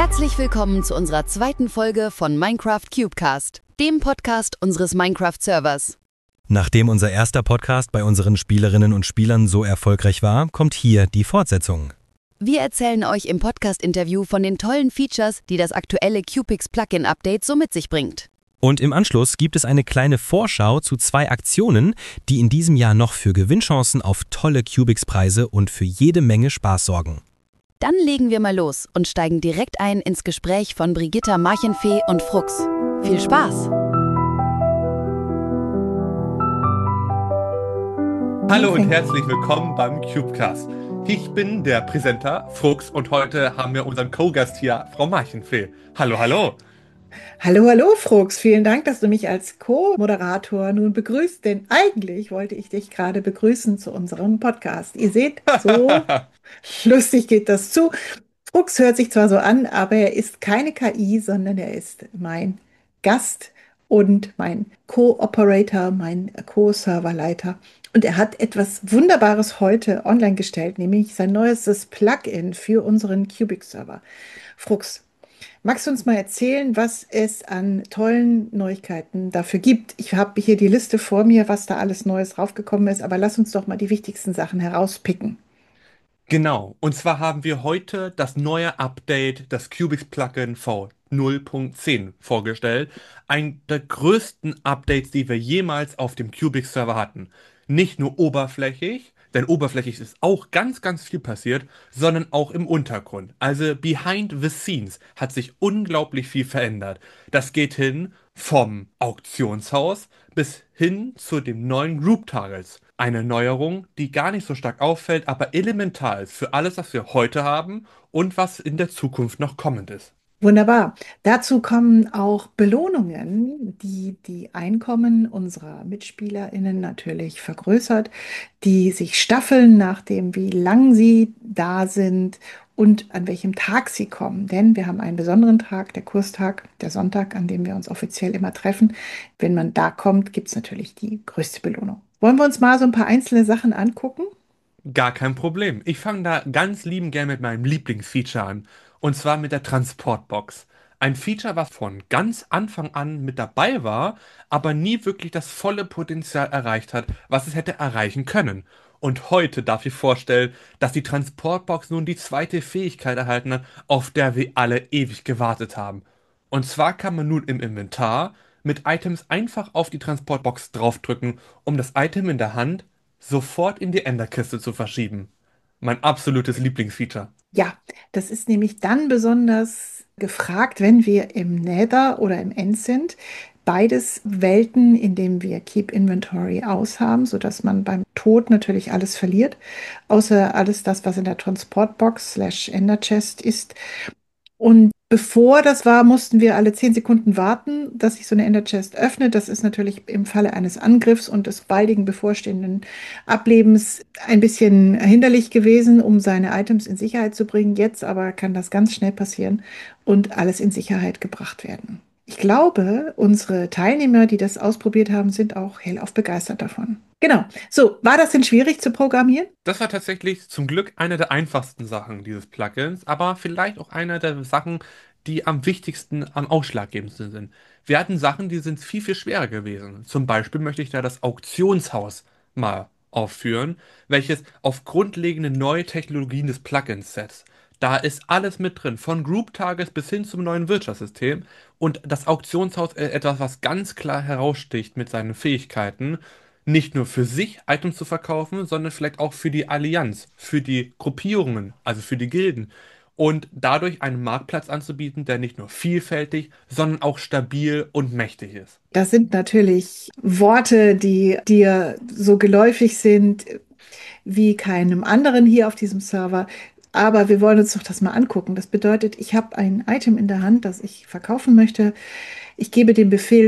Herzlich willkommen zu unserer zweiten Folge von Minecraft Cubecast, dem Podcast unseres Minecraft-Servers. Nachdem unser erster Podcast bei unseren Spielerinnen und Spielern so erfolgreich war, kommt hier die Fortsetzung. Wir erzählen euch im Podcast-Interview von den tollen Features, die das aktuelle Cubix Plugin-Update so mit sich bringt. Und im Anschluss gibt es eine kleine Vorschau zu 2 Aktionen, die in diesem Jahr noch für Gewinnchancen auf tolle Cubix-Preise und für jede Menge Spaß sorgen. Dann legen wir mal los und steigen direkt ein ins Gespräch von Brigitta Marchenfee und Frux. Viel Spaß! Hallo und herzlich willkommen beim Cubecast. Ich bin der Präsenter Frux und heute haben wir unseren Co-Gast hier, Frau Marchenfee. Hallo, hallo. Hallo, hallo, Frux. Vielen Dank, dass du mich als Co-Moderator nun begrüßt, denn eigentlich wollte ich dich gerade begrüßen zu unserem Podcast. Ihr seht, so lustig geht das zu. Frux hört sich zwar so an, aber er ist keine KI, sondern er ist mein Gast und mein Co-Operator, mein Co-Serverleiter. Und er hat etwas Wunderbares heute online gestellt, nämlich sein neuestes Plugin für unseren Cubix-Server. Frux, magst du uns mal erzählen, was es an tollen Neuigkeiten dafür gibt? Ich habe hier die Liste vor mir, was da alles Neues raufgekommen ist, aber lass uns doch mal die wichtigsten Sachen herauspicken. Genau, und zwar haben wir heute das neue Update, das Cubix Plugin V0.10 vorgestellt. Ein der größten Updates, die wir jemals auf dem Cubix Server hatten. Nicht nur oberflächlich, denn oberflächlich ist auch ganz, ganz viel passiert, sondern auch im Untergrund. Also behind the scenes hat sich unglaublich viel verändert. Das geht hin vom Auktionshaus bis hin zu dem neuen Group Targets. Eine Neuerung, die gar nicht so stark auffällt, aber elementar ist für alles, was wir heute haben und was in der Zukunft noch kommend ist. Wunderbar. Dazu kommen auch Belohnungen, die die Einkommen unserer MitspielerInnen natürlich vergrößert, die sich staffeln nach dem, wie lang sie da sind und an welchem Tag sie kommen. Denn wir haben einen besonderen Tag, der Kurstag, der Sonntag, an dem wir uns offiziell immer treffen. Wenn man da kommt, gibt es natürlich die größte Belohnung. Wollen wir uns mal so ein paar einzelne Sachen angucken? Gar kein Problem. Ich fange da ganz lieben gern mit meinem Lieblingsfeature an. Und zwar mit der Transportbox. Ein Feature, was von ganz Anfang an mit dabei war, aber nie wirklich das volle Potenzial erreicht hat, was es hätte erreichen können. Und heute darf ich vorstellen, dass die Transportbox nun die zweite Fähigkeit erhalten hat, auf der wir alle ewig gewartet haben. Und zwar kann man nun im Inventar mit Items einfach auf die Transportbox draufdrücken, um das Item in der Hand sofort in die Enderkiste zu verschieben. Mein absolutes Lieblingsfeature. Ja, das ist nämlich dann besonders gefragt, wenn wir im Nether oder im End sind. Beides Welten, in denen wir Keep Inventory aushaben, sodass man beim Tod natürlich alles verliert, außer alles das, was in der Transportbox slash Ender Chest ist. Und bevor das war, mussten wir alle 10 Sekunden warten, dass sich so eine Ender Chest öffnet. Das ist natürlich im Falle eines Angriffs und des baldigen bevorstehenden Ablebens ein bisschen hinderlich gewesen, um seine Items in Sicherheit zu bringen. Jetzt aber kann das ganz schnell passieren und alles in Sicherheit gebracht werden. Ich glaube, unsere Teilnehmer, die das ausprobiert haben, sind auch hellauf begeistert davon. Genau. So, war das denn schwierig zu programmieren? Das war tatsächlich zum Glück eine der einfachsten Sachen dieses Plugins, aber vielleicht auch eine der Sachen, die am wichtigsten, am ausschlaggebendsten sind. Wir hatten Sachen, die sind viel, viel schwerer gewesen. Zum Beispiel möchte ich da das Auktionshaus mal aufführen, welches auf grundlegende neue Technologien des Plugins setzt. Da ist alles mit drin, von Group Targets bis hin zum neuen Wirtschaftssystem. Und das Auktionshaus ist etwas, was ganz klar heraussticht mit seinen Fähigkeiten, nicht nur für sich Items zu verkaufen, sondern vielleicht auch für die Allianz, für die Gruppierungen, also für die Gilden. Und dadurch einen Marktplatz anzubieten, der nicht nur vielfältig, sondern auch stabil und mächtig ist. Das sind natürlich Worte, die dir so geläufig sind wie keinem anderen hier auf diesem Server. Aber wir wollen uns doch das mal angucken. Das bedeutet, ich habe ein Item in der Hand, das ich verkaufen möchte. Ich gebe den Befehl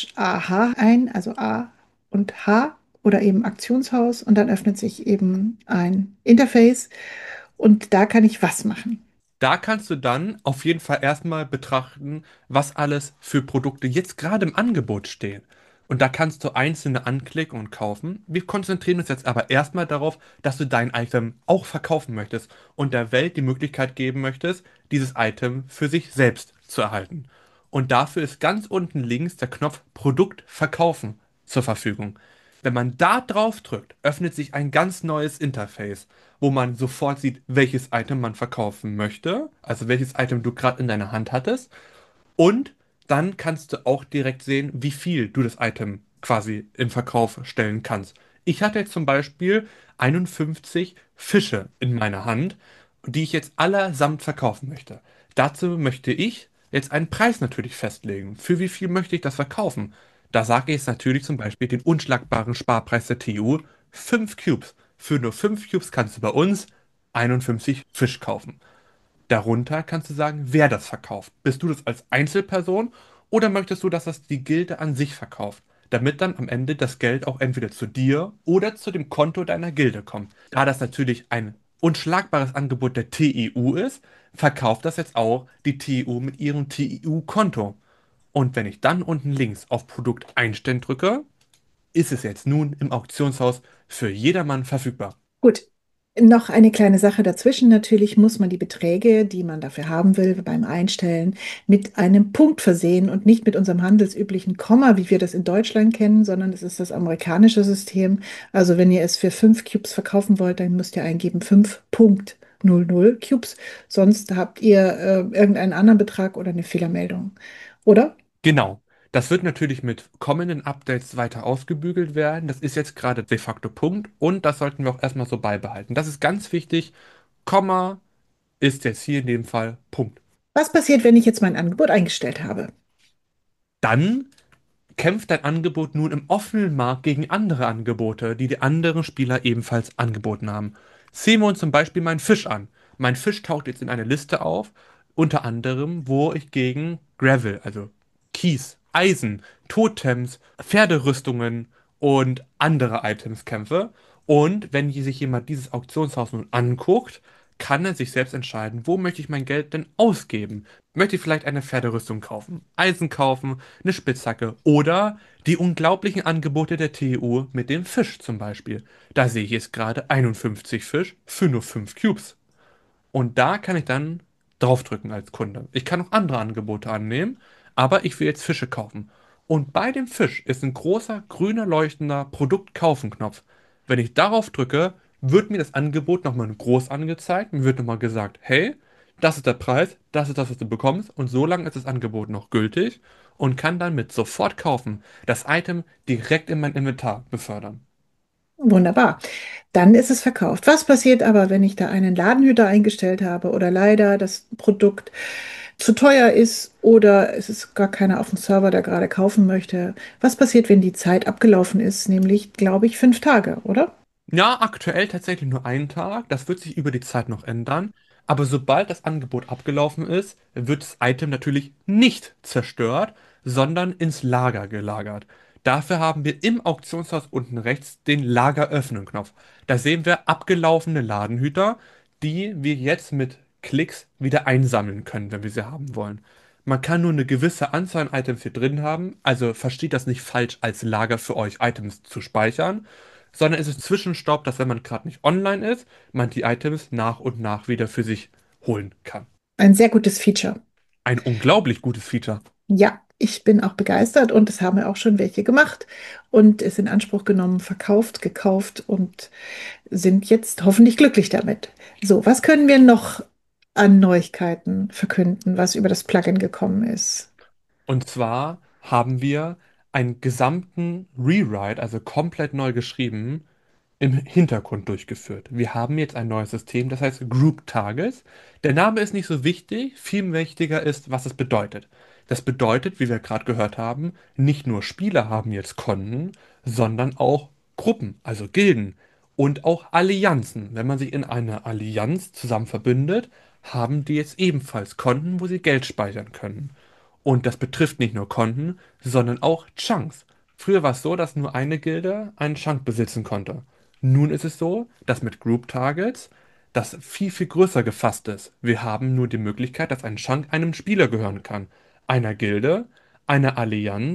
/AH ein, also A und H oder eben Aktionshaus, und dann öffnet sich eben ein Interface und da kann ich was machen. Da kannst du dann auf jeden Fall erstmal betrachten, was alles für Produkte jetzt gerade im Angebot stehen. Und da kannst du einzelne anklicken und kaufen. Wir konzentrieren uns jetzt aber erstmal darauf, dass du dein Item auch verkaufen möchtest und der Welt die Möglichkeit geben möchtest, dieses Item für sich selbst zu erhalten. Und dafür ist ganz unten links der Knopf Produkt verkaufen zur Verfügung. Wenn man da drauf drückt, öffnet sich ein ganz neues Interface, wo man sofort sieht, welches Item man verkaufen möchte, also welches Item du gerade in deiner Hand hattest. Und dann kannst du auch direkt sehen, wie viel du das Item quasi im Verkauf stellen kannst. Ich hatte jetzt zum Beispiel 51 Fische in meiner Hand, die ich jetzt allesamt verkaufen möchte. Dazu möchte ich jetzt einen Preis natürlich festlegen. Für wie viel möchte ich das verkaufen? Da sage ich jetzt natürlich zum Beispiel den unschlagbaren Sparpreis der TU, 5 Cubes. Für nur 5 Cubes kannst du bei uns 51 Fisch kaufen. Darunter kannst du sagen, wer das verkauft. Bist du das als Einzelperson oder möchtest du, dass das die Gilde an sich verkauft? Damit dann am Ende das Geld auch entweder zu dir oder zu dem Konto deiner Gilde kommt. Da das natürlich ein unschlagbares Angebot der TEU ist, verkauft das jetzt auch die TEU mit ihrem TEU-Konto. Und wenn ich dann unten links auf Produkt einstellen drücke, ist es jetzt nun im Auktionshaus für jedermann verfügbar. Gut. Noch eine kleine Sache dazwischen. Natürlich muss man die Beträge, die man dafür haben will, beim Einstellen mit einem Punkt versehen und nicht mit unserem handelsüblichen Komma, wie wir das in Deutschland kennen, sondern es ist das amerikanische System. Also wenn ihr es für 5 Cubes verkaufen wollt, dann müsst ihr eingeben 5,00 Cubes. Sonst habt ihr irgendeinen anderen Betrag oder eine Fehlermeldung. Oder? Genau. Das wird natürlich mit kommenden Updates weiter ausgebügelt werden. Das ist jetzt gerade de facto Punkt und das sollten wir auch erstmal so beibehalten. Das ist ganz wichtig. Komma ist jetzt hier in dem Fall Punkt. Was passiert, wenn ich jetzt mein Angebot eingestellt habe? Dann kämpft dein Angebot nun im offenen Markt gegen andere Angebote, die die anderen Spieler ebenfalls angeboten haben. Sehen wir uns zum Beispiel meinen Fisch an. Mein Fisch taucht jetzt in eine Liste auf, unter anderem, wo ich gegen Gravel, also Kies, Eisen, Totems, Pferderüstungen und andere Items kämpfe. Und wenn sich jemand dieses Auktionshaus nun anguckt, kann er sich selbst entscheiden, wo möchte ich mein Geld denn ausgeben? Möchte ich vielleicht eine Pferderüstung kaufen, Eisen kaufen, eine Spitzhacke oder die unglaublichen Angebote der TU mit dem Fisch zum Beispiel. Da sehe ich jetzt gerade 51 Fisch für nur 5 Cubes. Und da kann ich dann draufdrücken als Kunde. Ich kann auch andere Angebote annehmen, aber ich will jetzt Fische kaufen. Und bei dem Fisch ist ein großer grüner leuchtender Produkt-Kaufen-Knopf. Wenn ich darauf drücke, wird mir das Angebot nochmal groß angezeigt. Mir wird nochmal gesagt, hey, das ist der Preis, das ist das, was du bekommst. Und so lange ist das Angebot noch gültig und kann dann mit sofort kaufen das Item direkt in mein Inventar befördern. Wunderbar. Dann ist es verkauft. Was passiert aber, wenn ich da einen Ladenhüter eingestellt habe oder leider das Produkt zu teuer ist oder es ist gar keiner auf dem Server, der gerade kaufen möchte? Was passiert, wenn die Zeit abgelaufen ist? Nämlich, glaube ich, 5 Tage, oder? Ja, aktuell tatsächlich nur einen Tag. Das wird sich über die Zeit noch ändern. Aber sobald das Angebot abgelaufen ist, wird das Item natürlich nicht zerstört, sondern ins Lager gelagert. Dafür haben wir im Auktionshaus unten rechts den Lager öffnen Knopf. Da sehen wir abgelaufene Ladenhüter, die wir jetzt mit Klicks wieder einsammeln können, wenn wir sie haben wollen. Man kann nur eine gewisse Anzahl an Items hier drin haben, also versteht das nicht falsch als Lager für euch Items zu speichern, sondern es ist ein Zwischenstopp, dass wenn man gerade nicht online ist, man die Items nach und nach wieder für sich holen kann. Ein sehr gutes Feature. Ein unglaublich gutes Feature. Ja, ich bin auch begeistert und es haben ja auch schon welche gemacht und es in Anspruch genommen, verkauft, gekauft und sind jetzt hoffentlich glücklich damit. So, was können wir noch an Neuigkeiten verkünden, was über das Plugin gekommen ist? Und zwar haben wir einen gesamten Rewrite, also komplett neu geschrieben, im Hintergrund durchgeführt. Wir haben jetzt ein neues System, das heißt Group Targets. Der Name ist nicht so wichtig, viel wichtiger ist, was es bedeutet. Das bedeutet, wie wir gerade gehört haben, nicht nur Spieler haben jetzt Konten, sondern auch Gruppen, also Gilden und auch Allianzen. Wenn man sich in einer Allianz zusammen verbündet, haben die jetzt ebenfalls Konten, wo sie Geld speichern können. Und das betrifft nicht nur Konten, sondern auch Chunks. Früher war es so, dass nur eine Gilde einen Chunk besitzen konnte. Nun ist es so, dass mit Group Targets das viel, viel größer gefasst ist. Wir haben nur die Möglichkeit, dass ein Chunk einem Spieler gehören kann, einer Gilde, einer Allianz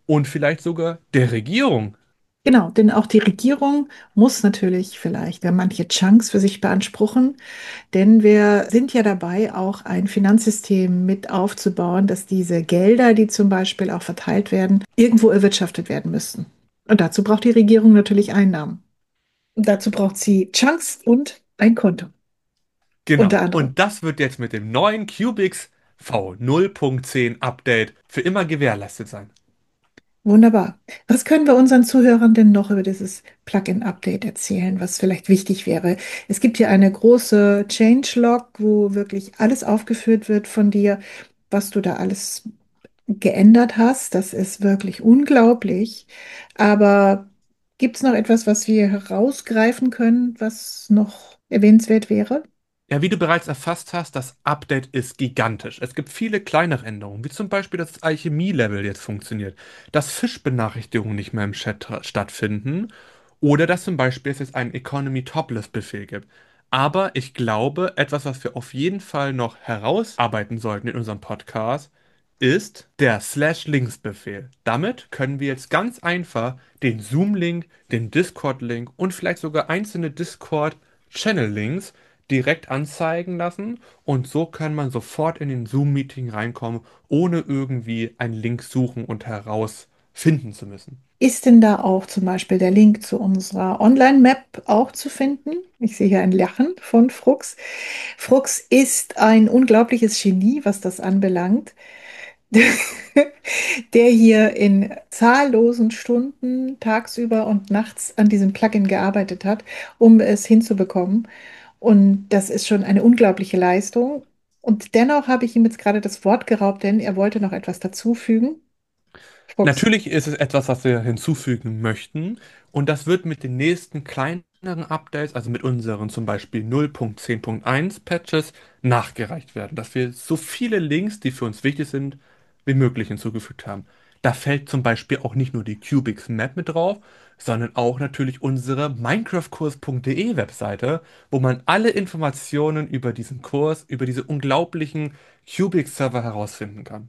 und vielleicht sogar der Regierung. Genau, denn auch die Regierung muss natürlich vielleicht manche Chunks für sich beanspruchen, denn wir sind ja dabei, auch ein Finanzsystem mit aufzubauen, dass diese Gelder, die zum Beispiel auch verteilt werden, irgendwo erwirtschaftet werden müssen. Und dazu braucht die Regierung natürlich Einnahmen. Und dazu braucht sie Chunks und ein Konto, unter Genau. anderem. Und das wird jetzt mit dem neuen Cubix V0.10 Update für immer gewährleistet sein. Wunderbar. Was können wir unseren Zuhörern denn noch über dieses Plugin-Update erzählen, was vielleicht wichtig wäre? Es gibt hier eine große Changelog, wo wirklich alles aufgeführt wird von dir, was du da alles geändert hast. Das ist wirklich unglaublich. Aber gibt es noch etwas, was wir herausgreifen können, was noch erwähnenswert wäre? Ja, wie du bereits erfasst hast, das Update ist gigantisch. Es gibt viele kleinere Änderungen, wie zum Beispiel, dass das Alchemie-Level jetzt funktioniert, dass Fischbenachrichtigungen nicht mehr im Chat stattfinden oder dass zum Beispiel es jetzt einen Economy Topless-Befehl gibt. Aber ich glaube, etwas, was wir auf jeden Fall noch herausarbeiten sollten in unserem Podcast, ist der Slash-Links-Befehl. Damit können wir jetzt ganz einfach den Zoom-Link, den Discord-Link und vielleicht sogar einzelne Discord-Channel-Links direkt anzeigen lassen und so kann man sofort in den Zoom-Meeting reinkommen, ohne irgendwie einen Link suchen und herausfinden zu müssen. Ist denn da auch zum Beispiel der Link zu unserer Online-Map auch zu finden? Ich sehe hier ein Lachen von Frux. Frux ist ein unglaubliches Genie, was das anbelangt, der hier in zahllosen Stunden tagsüber und nachts an diesem Plugin gearbeitet hat, um es hinzubekommen. Und das ist schon eine unglaubliche Leistung. Und dennoch habe ich ihm jetzt gerade das Wort geraubt, denn er wollte noch etwas dazufügen. Frux. Natürlich ist es etwas, was wir hinzufügen möchten und das wird mit den nächsten kleineren Updates, also mit unseren zum Beispiel 0.10.1 Patches, nachgereicht werden, dass wir so viele Links, die für uns wichtig sind, wie möglich hinzugefügt haben. Da fällt zum Beispiel auch nicht nur die Cubix Map mit drauf, sondern auch natürlich unsere minecraftkurs.de Webseite, wo man alle Informationen über diesen Kurs, über diese unglaublichen Cubix-Server herausfinden kann.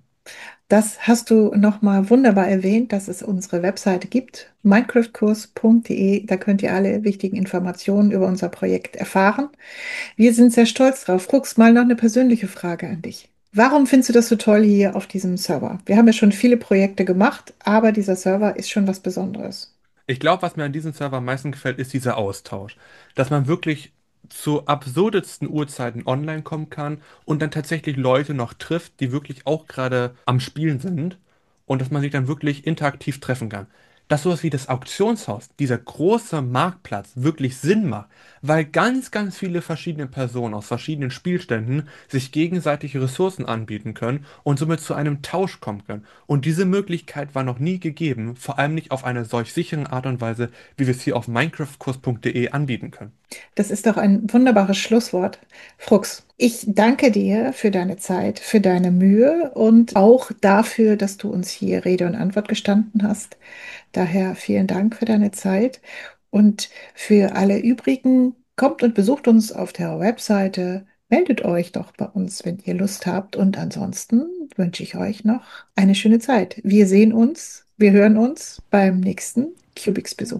Das hast du nochmal wunderbar erwähnt, dass es unsere Webseite gibt, minecraftkurs.de. Da könnt ihr alle wichtigen Informationen über unser Projekt erfahren. Wir sind sehr stolz drauf. Frux, mal noch eine persönliche Frage an dich. Warum findest du das so toll hier auf diesem Server? Wir haben ja schon viele Projekte gemacht, aber dieser Server ist schon was Besonderes. Ich glaube, was mir an diesem Server am meisten gefällt, ist dieser Austausch. Dass man wirklich zu absurdesten Uhrzeiten online kommen kann und dann tatsächlich Leute noch trifft, die wirklich auch gerade am Spielen sind und dass man sich dann wirklich interaktiv treffen kann. Dass sowas wie das Auktionshaus, dieser große Marktplatz, wirklich Sinn macht, weil ganz, ganz viele verschiedene Personen aus verschiedenen Spielständen sich gegenseitig Ressourcen anbieten können und somit zu einem Tausch kommen können. Und diese Möglichkeit war noch nie gegeben, vor allem nicht auf eine solch sichere Art und Weise, wie wir es hier auf minecraftkurs.de anbieten können. Das ist doch ein wunderbares Schlusswort. Frux, ich danke dir für deine Zeit, für deine Mühe und auch dafür, dass du uns hier Rede und Antwort gestanden hast. Daher vielen Dank für deine Zeit und für alle übrigen, kommt und besucht uns auf der Webseite. Meldet euch doch bei uns, wenn ihr Lust habt. Und ansonsten wünsche ich euch noch eine schöne Zeit. Wir sehen uns, wir hören uns beim nächsten Cubix-Besuch.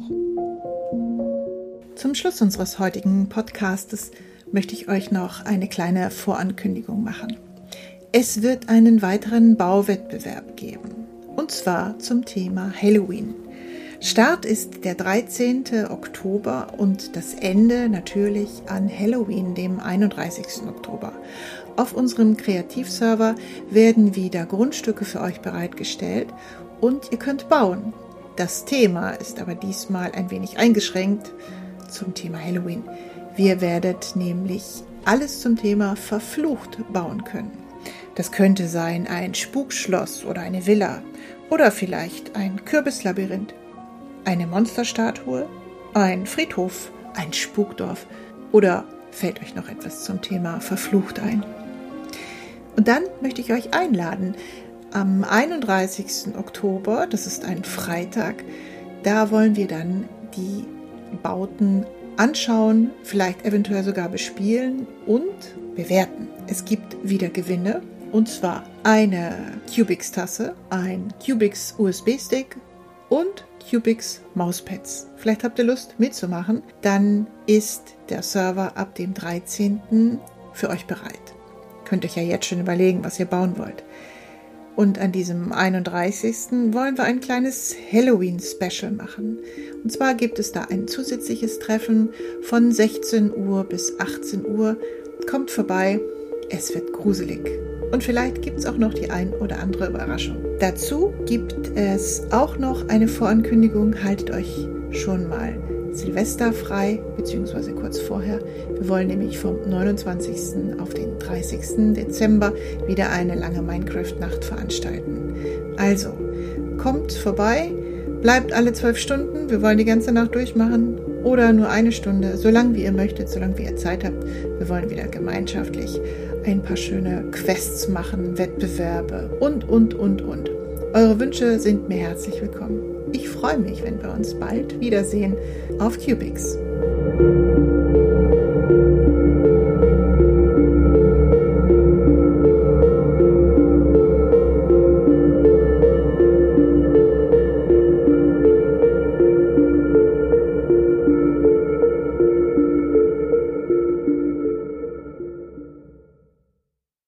Zum Schluss unseres heutigen Podcastes möchte ich euch noch eine kleine Vorankündigung machen. Es wird einen weiteren Bauwettbewerb geben, und zwar zum Thema Halloween. Start ist der 13. Oktober und das Ende natürlich an Halloween, dem 31. Oktober. Auf unserem Kreativserver werden wieder Grundstücke für euch bereitgestellt und ihr könnt bauen. Das Thema ist aber diesmal ein wenig eingeschränkt zum Thema Halloween. Wir werdet nämlich alles zum Thema verflucht bauen können. Das könnte sein ein Spukschloss oder eine Villa oder vielleicht ein Kürbislabyrinth, eine Monsterstatue, ein Friedhof, ein Spukdorf oder fällt euch noch etwas zum Thema verflucht ein? Und dann möchte ich euch einladen, am 31. Oktober, das ist ein Freitag, da wollen wir dann die Bauten anschauen, vielleicht eventuell sogar bespielen und bewerten. Es gibt wieder Gewinne Und zwar eine Cubix-Tasse, ein Cubix USB-Stick und Cubix Mauspads. Vielleicht habt ihr Lust mitzumachen. Dann ist der Server ab dem 13. für euch bereit. Könnt euch ja jetzt schon überlegen, was ihr bauen wollt. Und an diesem 31. wollen wir ein kleines Halloween-Special machen. Und zwar gibt es da ein zusätzliches Treffen von 16 Uhr bis 18 Uhr. Kommt vorbei, es wird gruselig. Und vielleicht gibt es auch noch die ein oder andere Überraschung. Dazu gibt es auch noch eine Vorankündigung. Haltet euch schon mal Silvester frei, beziehungsweise kurz vorher. Wir wollen nämlich vom 29. auf den 30. Dezember wieder eine lange Minecraft-Nacht veranstalten. Also, kommt vorbei, bleibt alle 12 Stunden. Wir wollen die ganze Nacht durchmachen oder nur eine Stunde, so lange wie ihr möchtet, solange wie ihr Zeit habt. Wir wollen wieder gemeinschaftlich ein paar schöne Quests machen, Wettbewerbe und. Eure Wünsche sind mir herzlich willkommen. Ich freue mich, wenn wir uns bald wiedersehen auf Cubix.